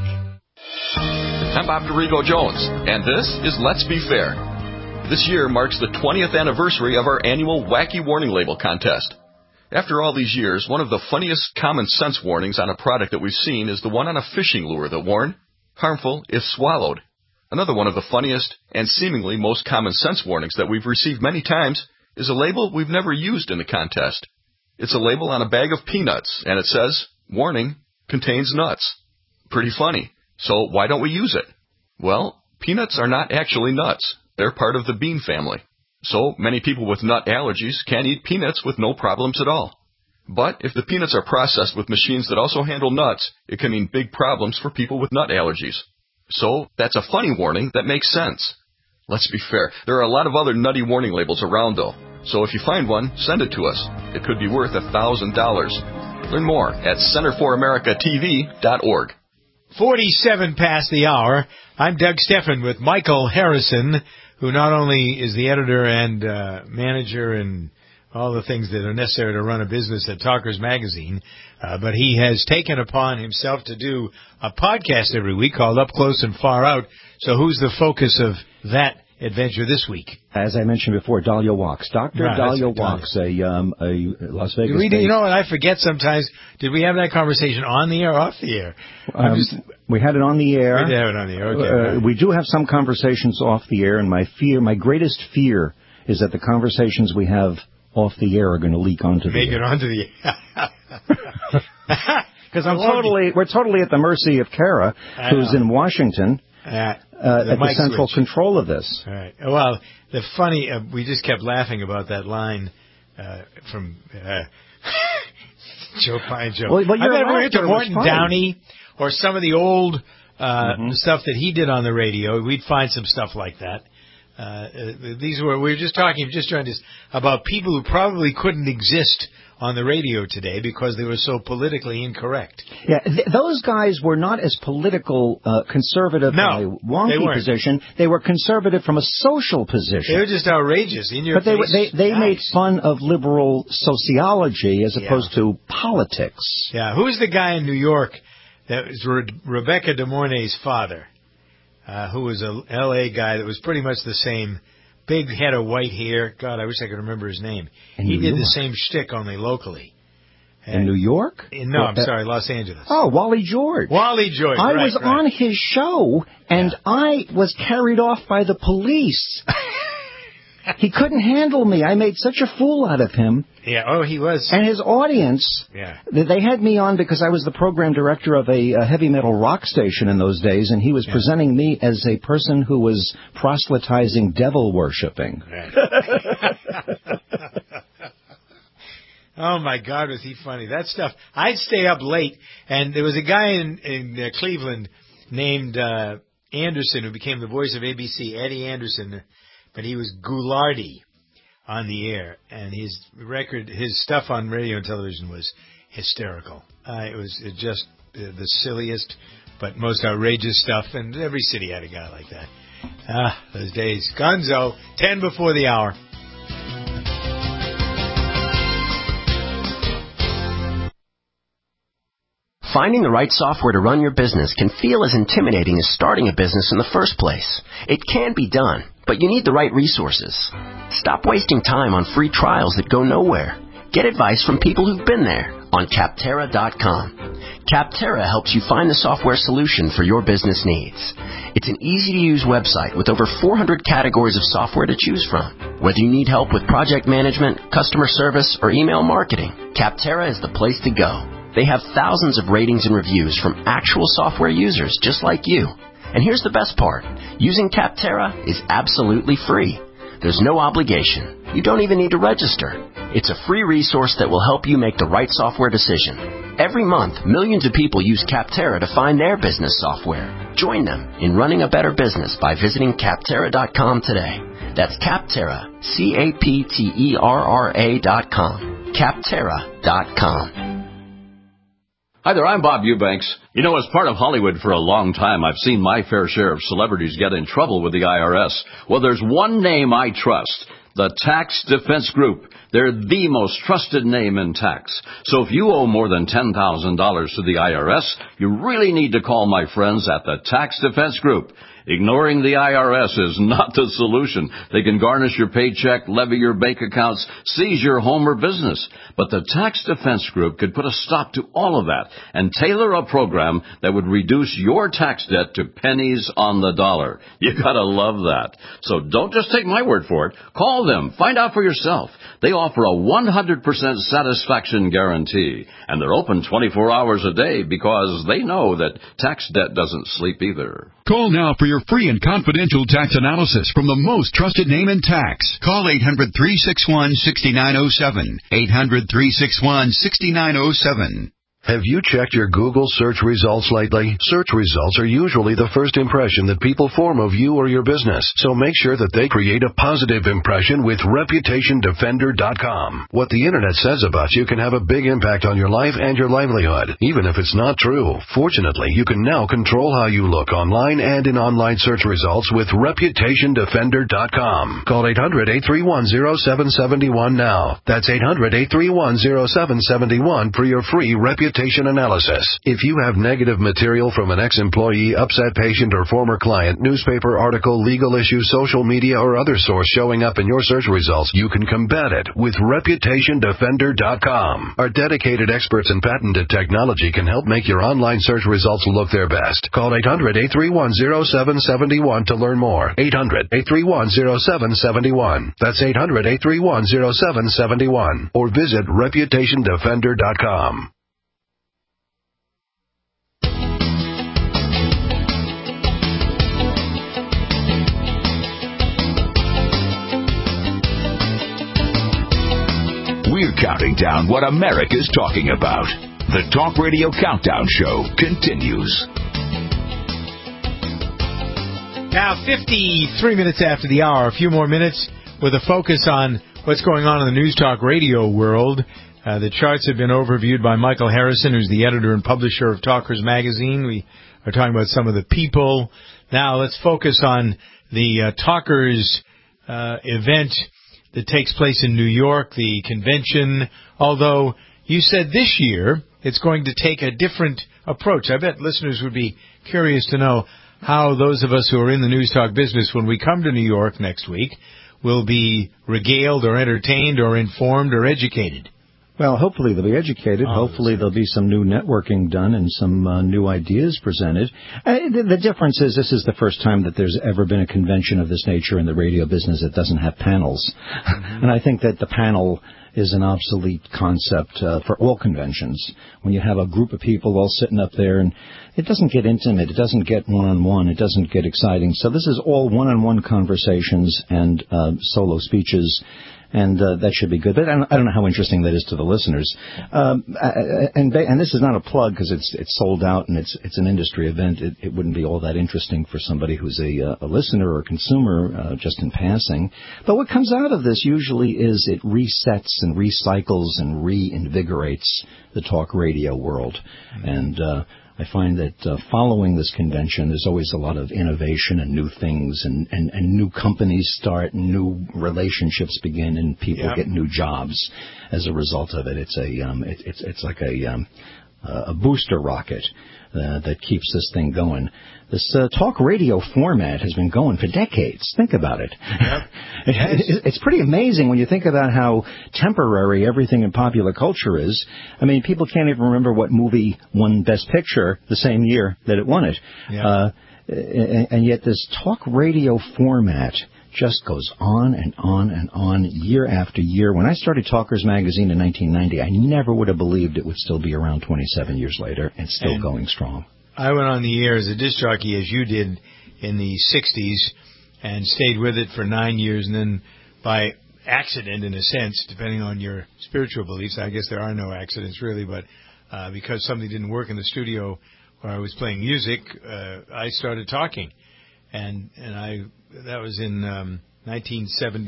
I'm Bob DeRigo Jones, and this is Let's Be Fair. This year marks the twentieth anniversary of our annual Wacky Warning Label contest. After all these years, one of the funniest common sense warnings on a product that we've seen is the one on a fishing lure that warned, harmful if swallowed. Another one of the funniest and seemingly most common sense warnings that we've received many times is a label we've never used in the contest. It's a label on a bag of peanuts, and it says, warning, contains nuts. Pretty funny. So why don't we use it? Well, peanuts are not actually nuts. They're part of the bean family. So many people with nut allergies can eat peanuts with no problems at all. But if the peanuts are processed with machines that also handle nuts, it can mean big problems for people with nut allergies. So that's a funny warning that makes sense. Let's be fair. There are a lot of other nutty warning labels around, though. So if you find one, send it to us. It could be worth a thousand dollars. Learn more at center for america t v dot org. forty-seven past the hour. I'm Doug Steffen with Michael Harrison, who not only is the editor and uh, manager and all the things that are necessary to run a business at Talkers Magazine, uh, but he has taken upon himself to do a podcast every week called Up Close and Far Out. So who's the focus of that adventure this week? As I mentioned before, Dahlia Walks. Doctor Right, Dahlia right, Walks, a, um, a Las Vegas. Did we, you know what? I forget sometimes. Did we have that conversation on the air or off the air? I'm Um, just, we had it on the air. We did have it on the air. Okay. Uh, we do have some conversations off the air, and my fear, my greatest fear, is that the conversations we have off the air are going to leak onto the Make air. it onto the Because I'm totally, we're totally at the mercy of Kara, who's in Washington, Uh, uh, the at the mic central switch. control of this. All right. Well, the funny, uh, we just kept laughing about that line uh, from uh, Joe Pine Joe. Well, well, I your bet if we went to laughter was Morton funny. Downey or some of the old uh, Mm-hmm. stuff that he did on the radio, we'd find some stuff like that. Uh, uh, these were we were just talking, just trying to about people who probably couldn't exist on the radio today because they were so politically incorrect. Yeah, th- those guys were not as political uh, conservative No, from a they wonky weren't. position. They were conservative from a social position. They were just outrageous in your But they were- face. they they made Nice. fun of liberal sociology as Yeah. opposed to politics. Yeah, who's the guy in New York that was Re- Rebecca De Mornay's father, uh, who was a L A guy that was pretty much the same, big head of white hair. God, I wish I could remember his name. In he New did York. the same shtick, only locally. In New York? In, no, Well, I'm that- sorry, Los Angeles. Oh, Wally George. Wally George. I right, was right. on his show, and I was carried off by the police. He couldn't handle me. I made such a fool out of him. Yeah, oh, he was. And his audience, Yeah. they they had me on because I was the program director of a, a heavy metal rock station in those days, and he was presenting me as a person who was proselytizing devil worshipping. Oh, my God, was he funny. That stuff. I'd stay up late, and there was a guy in, in uh, Cleveland named uh, Anderson who became the voice of A B C, Eddie Anderson, but he was Goulardi on the air, and his record, his stuff on radio and television was hysterical. Uh, it was it just uh, the silliest but most outrageous stuff, and every city had a guy like that. Ah, those days. Gonzo, ten before the hour. Finding the right software to run your business can feel as intimidating as starting a business in the first place. It can be done, but you need the right resources. Stop wasting time on free trials that go nowhere. Get advice from people who've been there on Capterra dot com. Capterra helps you find the software solution for your business needs. It's an easy-to-use website with over four hundred categories of software to choose from. Whether you need help with project management, customer service, or email marketing, Capterra is the place to go. They have thousands of ratings and reviews from actual software users just like you. And here's the best part. Using Capterra is absolutely free. There's no obligation. You don't even need to register. It's a free resource that will help you make the right software decision. Every month, millions of people use Capterra to find their business software. Join them in running a better business by visiting Capterra dot com today. That's Capterra, C A P T E R R A dot com. Capterra dot com. Hi there, I'm Bob Eubanks. You know, as part of Hollywood for a long time, I've seen my fair share of celebrities get in trouble with the I R S. Well, there's one name I trust, the Tax Defense Group. They're the most trusted name in tax. So if you owe more than ten thousand dollars to the I R S, you really need to call my friends at the Tax Defense Group. Ignoring the I R S is not the solution. They can garnish your paycheck, levy your bank accounts, seize your home or business. But the Tax Defense Group could put a stop to all of that and tailor a program that would reduce your tax debt to pennies on the dollar. You gotta love that. So don't just take my word for it. Call them. Find out for yourself. They offer a one hundred percent satisfaction guarantee. And they're open twenty-four hours a day because they know that tax debt doesn't sleep either. Call now for your free and confidential tax analysis from the most trusted name in tax. Call eight hundred, three six one, six nine zero seven. eight hundred, three six one, six nine zero seven. Have you checked your Google search results lately? Search results are usually the first impression that people form of you or your business, so make sure that they create a positive impression with Reputation Defender dot com. What the Internet says about you can have a big impact on your life and your livelihood, even if it's not true. Fortunately, you can now control how you look online and in online search results with Reputation Defender dot com. Call eight hundred, eight three one, zero seven seven one now. That's eight hundred, eight three one, zero seven seven one for your free Reputation analysis. If you have negative material from an ex-employee, upset patient, or former client, newspaper article, legal issue, social media, or other source showing up in your search results, you can combat it with Reputation Defender dot com. Our dedicated experts in patented technology can help make your online search results look their best. Call eight hundred, eight three one, zero seven seven one to learn more. eight hundred, eight three one, zero seven seven one. That's eight hundred, eight three one, zero seven seven one. Or visit Reputation Defender dot com. We're counting down what America's talking about. The Talk Radio Countdown Show continues. Now, fifty-three minutes after the hour, a few more minutes with a focus on what's going on in the News Talk Radio world. Uh, the charts have been overviewed by Michael Harrison, who's the editor and publisher of Talkers Magazine. We are talking about some of the people. Now, let's focus on the uh, Talkers uh, event that takes place in New York, the convention, although you said this year it's going to take a different approach. I bet listeners would be curious to know how those of us who are in the News Talk business, when we come to New York next week, will be regaled or entertained or informed or educated. Well, hopefully they'll be educated. Oh, hopefully there'll be some new networking done and some uh, new ideas presented. Uh, the, the difference is this is the first time that there's ever been a convention of this nature in the radio business that doesn't have panels. Mm-hmm. And I think that the panel is an obsolete concept uh, for all conventions. When you have a group of people all sitting up there, and it doesn't get intimate, it doesn't get one-on-one, it doesn't get exciting. So this is all one-on-one conversations and uh, solo speeches. And uh, that should be good. But I don't, I don't know how interesting that is to the listeners. Um, and and this is not a plug because it's it's sold out and it's it's an industry event. It, it wouldn't be all that interesting for somebody who's a, a listener or a consumer uh, just in passing. But what comes out of this usually is it resets and recycles and reinvigorates the talk radio world. And uh, I find that uh, following this convention, there's always a lot of innovation and new things, and, and, and new companies start, and new relationships begin, and people yep. get new jobs as a result of it. It's a um, it, it's it's like a um, a booster rocket uh, that keeps this thing going. This uh, talk radio format has been going for decades. Think about it. Yep. Yes. It's pretty amazing when you think about how temporary everything in popular culture is. I mean, people can't even remember what movie won Best Picture the same year that it won it. Yep. Uh, and, and yet this talk radio format just goes on and on and on year after year. When I started Talkers Magazine in nineteen ninety, I never would have believed it would still be around twenty-seven years later and still and going strong. I went on the air as a disc jockey, as you did, in the sixties, and stayed with it for nine years, and then by accident, in a sense, depending on your spiritual beliefs, I guess there are no accidents really, but uh, because something didn't work in the studio where I was playing music, uh, I started talking. And, and I, that was in, um, nineteen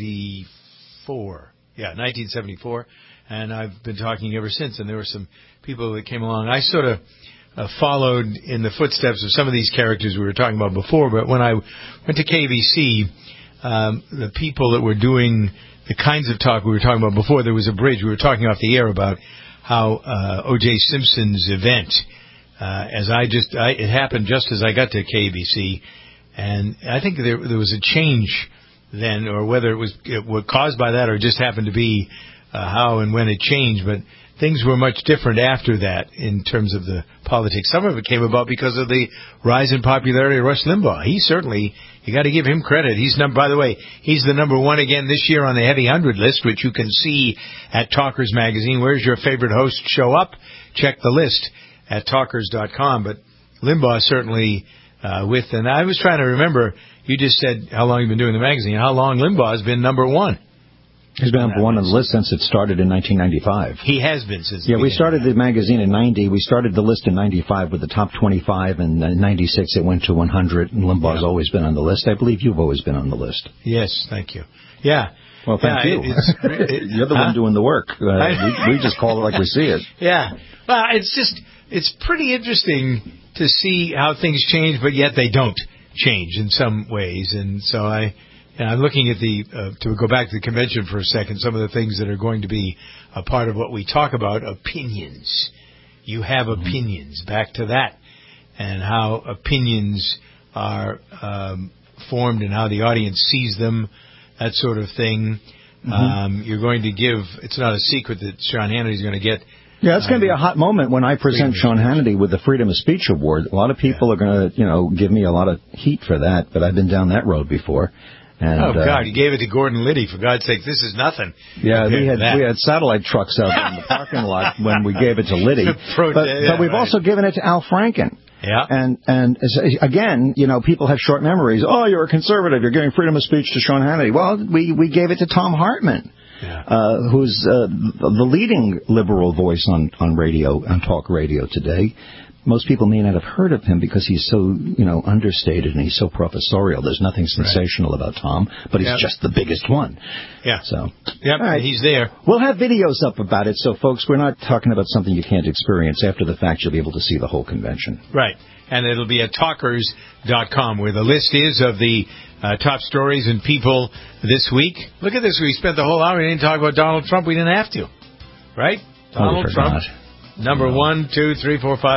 seventy-four. Yeah, nineteen seventy-four. And I've been talking ever since. And there were some people that came along. I sort of uh, followed in the footsteps of some of these characters we were talking about before. But when I went to K B C, um, the people that were doing the kinds of talk we were talking about before, there was a bridge. We were talking off the air about how uh, O J Simpson's event, uh, as I just, I, it happened just as I got to K B C. And I think there, there was a change then, or whether it was, it was caused by that or just happened to be uh, how and when it changed. But things were much different after that in terms of the politics. Some of it came about because of the rise in popularity of Rush Limbaugh. He certainly, you got to give him credit. He's number, by the way, he's the number one again this year on the Heavy one hundred list, which you can see at Talkers Magazine. Where's your favorite host show up? Check the list at talkers dot com. But Limbaugh certainly uh, with, and I was trying to remember, you just said how long you've been doing the magazine, how long Limbaugh's been number one. He's been number one on the list since it started in nineteen ninety-five. He has been since. Yeah, we started the magazine in ninety. We started the list in ninety-five with the top twenty-five, and in ninety-six it went to one hundred. And Limbaugh's yeah. always been on the list. I believe you've always been on the list. Yes, thank you. Yeah. Well, thank yeah, you. It's, it, You're the huh? one doing the work. Uh, we, we just call it like we see it. Yeah. Well, it's just it's pretty interesting to see how things change, but yet they don't change in some ways, and so I. And I'm looking at the, uh, to go back to the convention for a second, some of the things that are going to be a part of what we talk about, opinions. You have mm-hmm. opinions. Back to that. And how opinions are um, formed and how the audience sees them, that sort of thing. Mm-hmm. Um, you're going to give, it's not a secret that Sean Hannity's going to get. Yeah, it's going to be a hot moment when I present Sean Hannity with the Freedom of Speech Award. A lot of people yeah. are going to, you know, give me a lot of heat for that, but I've been down that road before. And, oh, God, uh, you gave it to Gordon Liddy, for God's sake. This is nothing. Yeah, we had we had satellite trucks out in the parking lot when we gave it to Liddy. Pro- but, yeah, but we've right. also given it to Al Franken. Yeah. And, and again, you know, people have short memories. Oh, you're a conservative. You're giving freedom of speech to Sean Hannity. Well, we, we gave it to Tom Hartman. Yeah. Uh, who's uh, the leading liberal voice on, on radio, on talk radio today. Most people may not have heard of him because he's so, you know, understated and he's so professorial. There's nothing sensational right. about Tom, but he's yep. just the biggest one. Yeah. So, yep, right. he's there. We'll have videos up about it, so folks, we're not talking about something you can't experience. After the fact, you'll be able to see the whole convention. Right. And it'll be at talkers dot com, where the list is of the uh, top stories and people this week. Look at this. We spent the whole hour. We didn't talk about Donald Trump. We didn't have to. Right? Donald oh, Trump. Number no. one, two, three, four, five.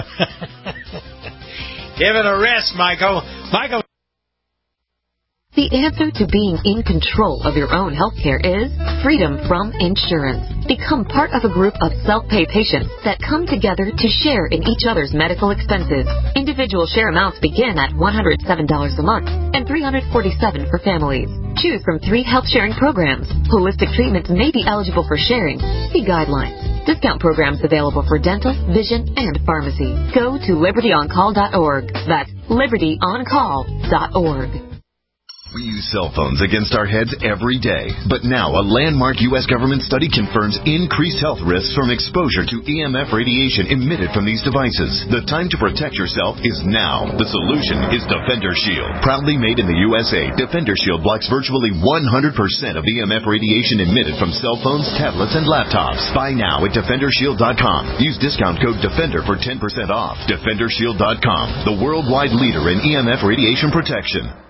Give it a rest, Michael. Michael. The answer to being in control of your own health care is freedom from insurance. Become part of a group of self-pay patients that come together to share in each other's medical expenses. Individual share amounts begin at one hundred seven dollars a month and three hundred forty-seven dollars for families. Choose from three health-sharing programs. Holistic treatments may be eligible for sharing. See guidelines. Discount programs available for dental, vision, and pharmacy. Go to liberty on call dot org. That's liberty on call dot org. We use cell phones against our heads every day. But now a landmark U S government study confirms increased health risks from exposure to E M F radiation emitted from these devices. The time to protect yourself is now. The solution is Defender Shield. Proudly made in the U S A, Defender Shield blocks virtually one hundred percent of E M F radiation emitted from cell phones, tablets, and laptops. Buy now at defender shield dot com. Use discount code DEFENDER for ten percent off. defender shield dot com, the worldwide leader in E M F radiation protection.